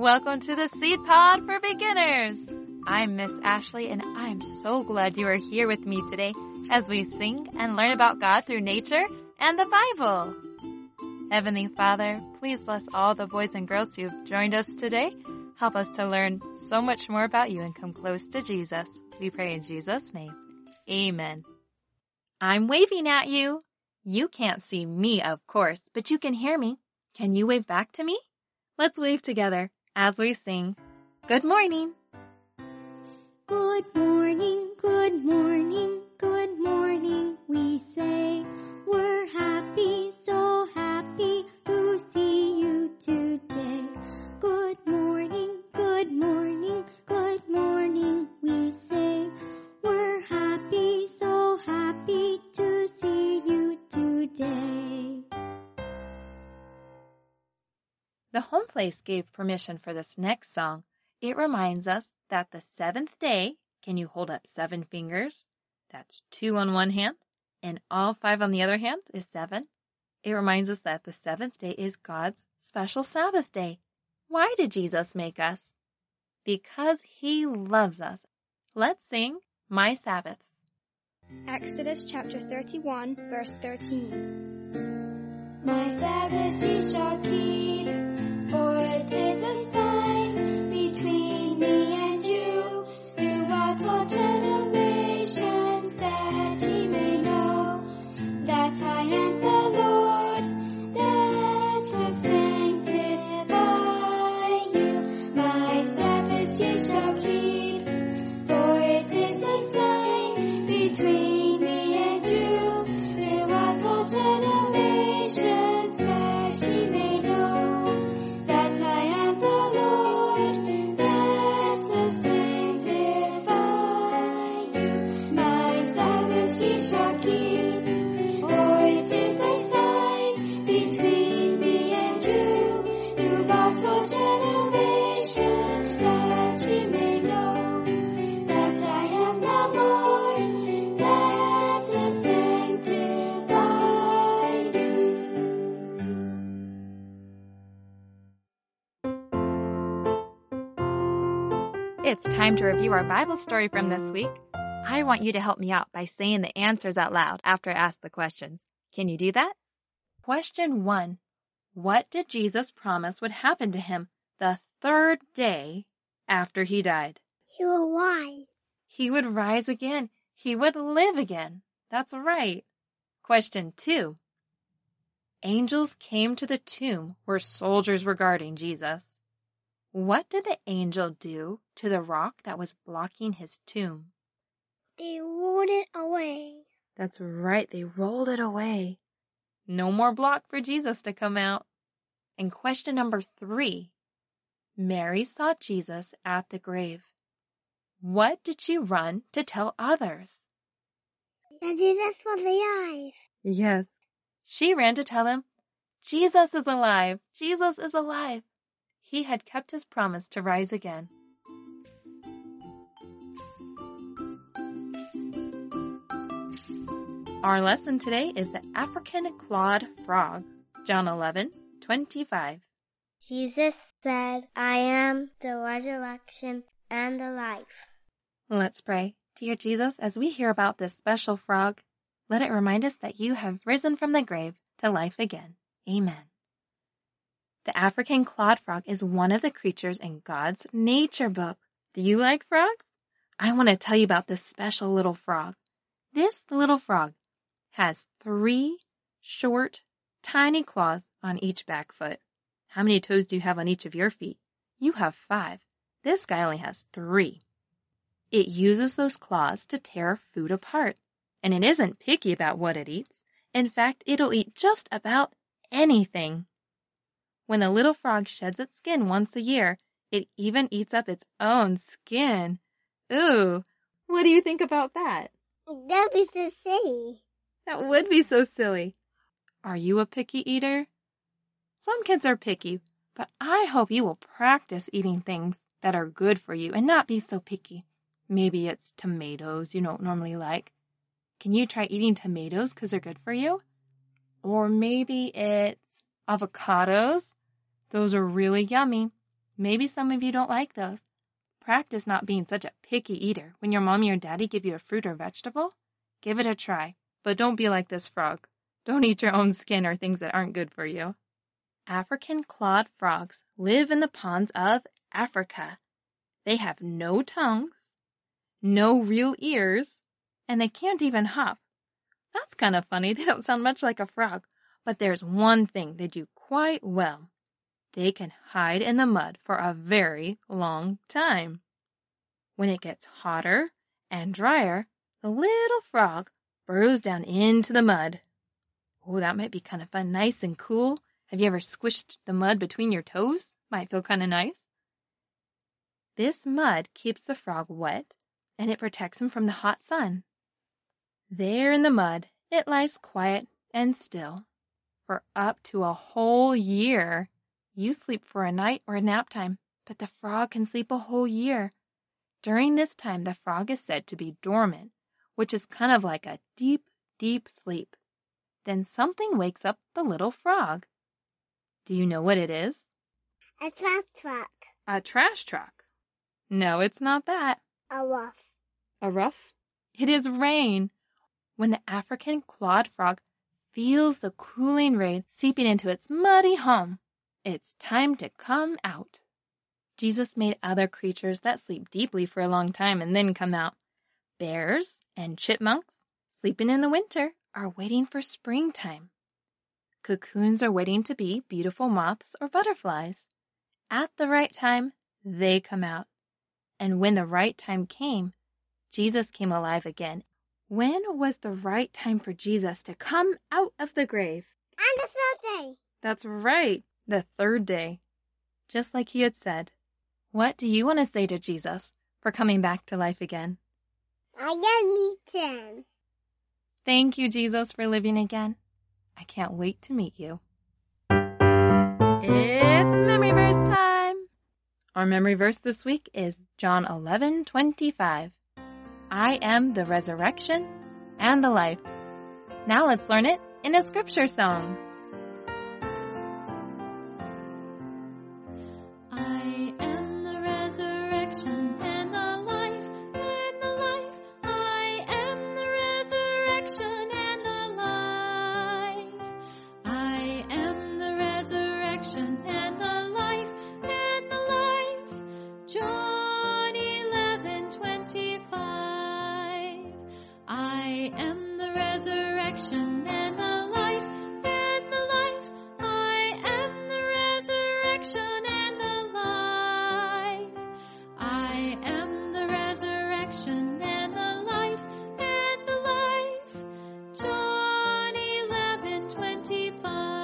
welcome to the Seed Pod for Beginners. I'm Miss Ashley, and I'm so glad you are here with me today as we sing and learn about God through nature and the Bible. Heavenly Father, please bless all the boys and girls who've joined us today. Help us to learn so much more about you and come close to Jesus. We pray in Jesus' name. Amen. I'm waving at you. You can't see me, of course, but you can hear me. Can you wave back to me? Let's wave together as we sing. Good morning. Good morning, good morning, good morning, we say. We're happy, so happy to see you today. Good morning, good morning, good morning, we say. We're happy, so happy to see you today. The Home Place gave permission for this next song. It reminds us that the seventh day, can you hold up 7 fingers? That's 2 on one hand, and all 5 on the other hand is 7. It reminds us that the seventh day is God's special Sabbath day. Why did Jesus make us? Because He loves us. Let's sing My Sabbaths. Exodus chapter 31, verse 13. My Sabbath ye shall keep, for it is a sign between me and you, throughout all generations, that ye may know that I am the Lord, that I sanctify you. My Sabbath ye shall keep, for it is a sign between me and you, throughout all generations, that ye may know that I am the Lord, that I sanctify you. My Sabbath ye shall keep, for it is a sign between me and you, throughout all generations, that ye may know that I am the Lord, that I sanctify you. It's time to review our Bible story from this week. I want you to help me out by saying the answers out loud after I ask the questions. Can you do that? Question 1. What did Jesus promise would happen to him the 3rd day after he died? You are wise. He would rise again. He would live again. That's right. Question 2. Angels came to the tomb where soldiers were guarding Jesus. What did the angel do to the rock that was blocking his tomb? They rolled it away. That's right, they rolled it away. No more block for Jesus to come out. And question number 3. Mary saw Jesus at the grave. What did she run to tell others? That Jesus was alive. Yes. She ran to tell them, Jesus is alive. Jesus is alive. He had kept his promise to rise again. Our lesson today is the African clawed frog. John 11:25. Jesus said, I am the resurrection and the life. Let's pray. Dear Jesus, as we hear about this special frog, let it remind us that you have risen from the grave to life again. Amen. The African clawed frog is one of the creatures in God's nature book. Do you like frogs? I want to tell you about this special little frog. This little frog has 3 short, tiny claws on each back foot. How many toes do you have on each of your feet? You have 5. This guy only has 3. It uses those claws to tear food apart, and it isn't picky about what it eats. In fact, it'll eat just about anything. When the little frog sheds its skin once a year, it even eats up its own skin. Ooh, what do you think about that? That'd be so silly. That would be so silly. Are you a picky eater? Some kids are picky, but I hope you will practice eating things that are good for you and not be so picky. Maybe it's tomatoes you don't normally like. Can you try eating tomatoes because they're good for you? Or maybe it's avocados. Those are really yummy. Maybe some of you don't like those. Practice not being such a picky eater. When your mommy or daddy give you a fruit or vegetable, give it a try. But don't be like this frog. Don't eat your own skin or things that aren't good for you. African clawed frogs live in the ponds of Africa. They have no tongues, no real ears, and they can't even hop. That's kind of funny. They don't sound much like a frog. But there's one thing they do quite well. They can hide in the mud for a very long time. When it gets hotter and drier, the little frog burrows down into the mud. Oh, that might be kind of fun, nice and cool. Have you ever squished the mud between your toes? Might feel kind of nice. This mud keeps the frog wet, and it protects him from the hot sun. There in the mud, it lies quiet and still for up to a whole year. You sleep for a night or a nap time, but the frog can sleep a whole year. During this time, the frog is said to be dormant, which is kind of like a deep, deep sleep. Then something wakes up the little frog. Do you know what it is? A trash truck. A trash truck. No, it's not that. A ruff. A ruff? It is rain. When the African clawed frog feels the cooling rain seeping into its muddy home, it's time to come out. Jesus made other creatures that sleep deeply for a long time and then come out. Bears and chipmunks, sleeping in the winter, are waiting for springtime. Cocoons are waiting to be beautiful moths or butterflies. At the right time, they come out. And when the right time came, Jesus came alive again. When was the right time for Jesus to come out of the grave? On the third day. That's right, the third day. Just like he had said. What do you want to say to Jesus for coming back to life again? I am eaten. Thank you, Jesus, for living again. I can't wait to meet you. It's Memory Verse time. Our memory verse this week is John 11:25. I am the resurrection and the life. Now let's learn it in a scripture song. I am the resurrection and the life, and the life. I am the resurrection and the life. I am the resurrection and the life, and the life. John 11:25. I am the resurrection and the life, and the life. I am the resurrection and the life. I am the resurrection and the life, and the life. John 11:25.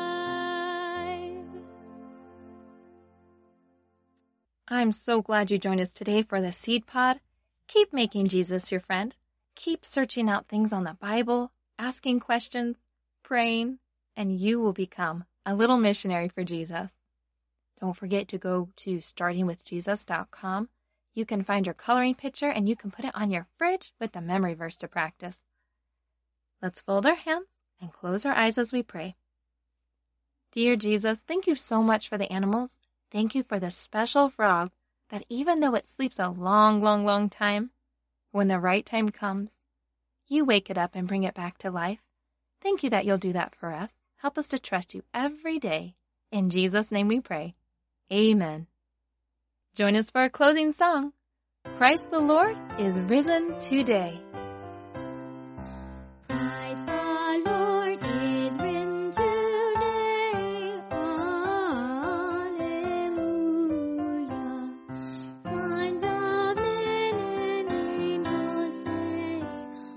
I'm so glad you joined us today for the Seed Pod. Keep making Jesus your friend. Keep searching out things on the Bible, asking questions, praying, and you will become a little missionary for Jesus. Don't forget to go to startingwithjesus.com. You can find your coloring picture and you can put it on your fridge with the memory verse to practice. Let's fold our hands and close our eyes as we pray. Dear Jesus, thank you so much for the animals. Thank you for the special frog that even though it sleeps a long, long, long time, when the right time comes, you wake it up and bring it back to life. Thank you that you'll do that for us. Help us to trust you every day. In Jesus' name we pray. Amen. Join us for our closing song. Christ the Lord is risen today. Christ the Lord is risen today. Alleluia. Sons of men and angels say,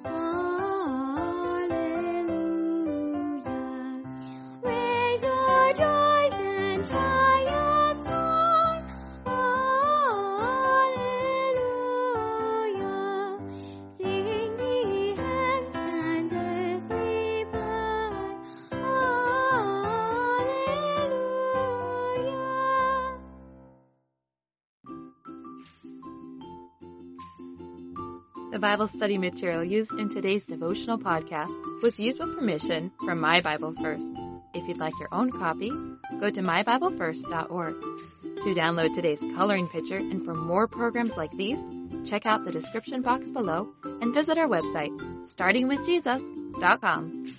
Alleluia. Raise your joys and triumphs high. Alleluia. Sing the heavens and earth reply. Alleluia. The Bible study material used in today's devotional podcast was used with permission from My Bible First. If you'd like your own copy, go to mybiblefirst.org. To download today's coloring picture and for more programs like these, check out the description box below and visit our website, startingwithjesus.com.